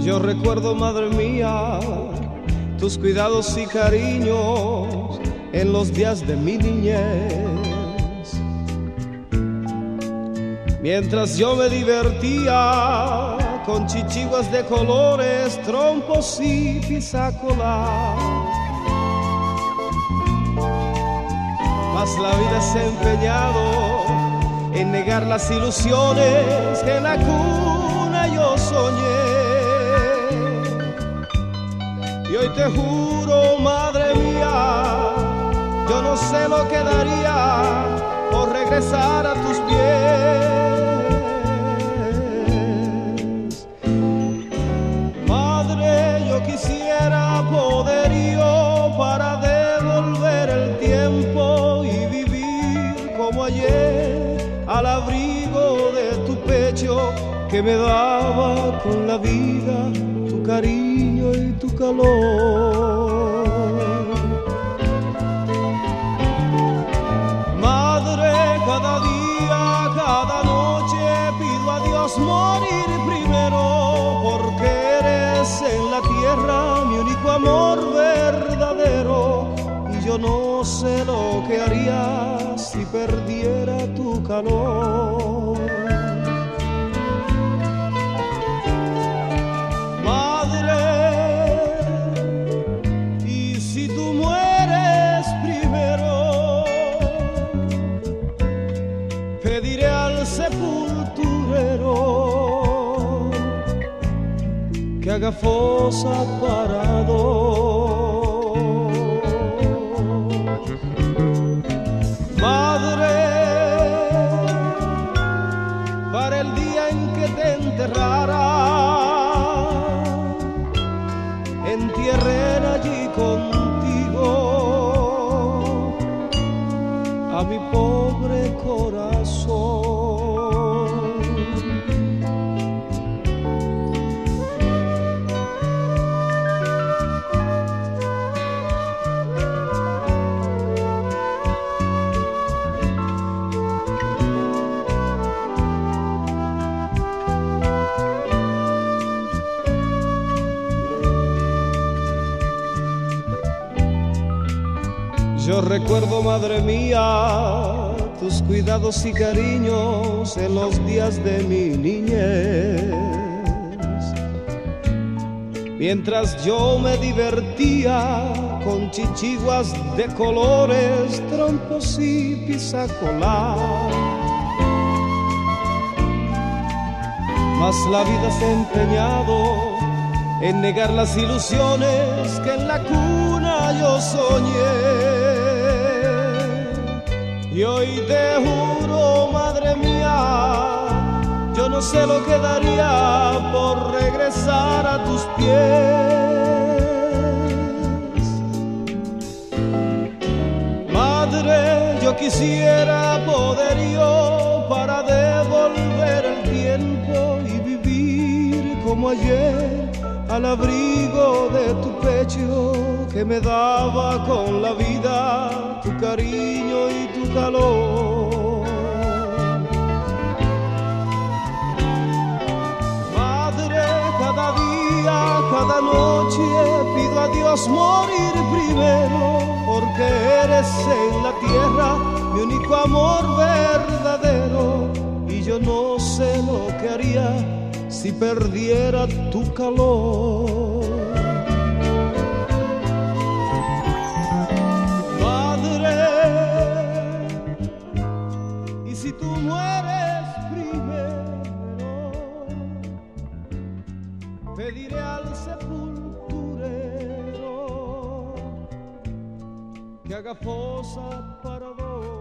Yo recuerdo, madre mía, tus cuidados y cariños en los días de mi niñez. Mientras yo me divertía con chichiguas de colores, trompos y pisacola. Mas la vida se ha empeñado en negar las ilusiones que en la cuna yo soñé. Y hoy te juro, madre mía, yo no sé lo que daría por regresar a tus pies. Madre, yo quisiera poderío para devolver el tiempo y vivir como ayer, al abrigo de tu pecho que me daba con la vida tu cariño y tu calor. Madre, cada día, cada noche pido a Dios morir primero, porque eres en la tierra mi único amor verdadero, y yo no sé lo que haría si perdiera tu calor. Pediré al sepulturero que haga fosa para dos. Madre, para el día en que te enterrara, entierren allí contigo a mi pobre corazón. Yo recuerdo, madre mía, tus cuidados y cariños en los días de mi niñez. Mientras yo me divertía con chichiguas de colores, trompos y pisacola. Mas la vida se ha empeñado en negar las ilusiones que en la cuna yo soñé. Y hoy te juro, madre mía, yo no sé lo que daría por regresar a tus pies. Madre, yo quisiera poderío para devolver el tiempo y vivir como ayer, al abrigo de tu pecho que me daba con la vida tu cariño y tu calor. Madre, cada día, cada noche pido a Dios morir primero, porque eres en la tierra mi único amor verdadero, y yo no sé lo que haría si perdiera tu calor. Madre, y si tú mueres primero, pediré al sepulturero que haga fosa para dos.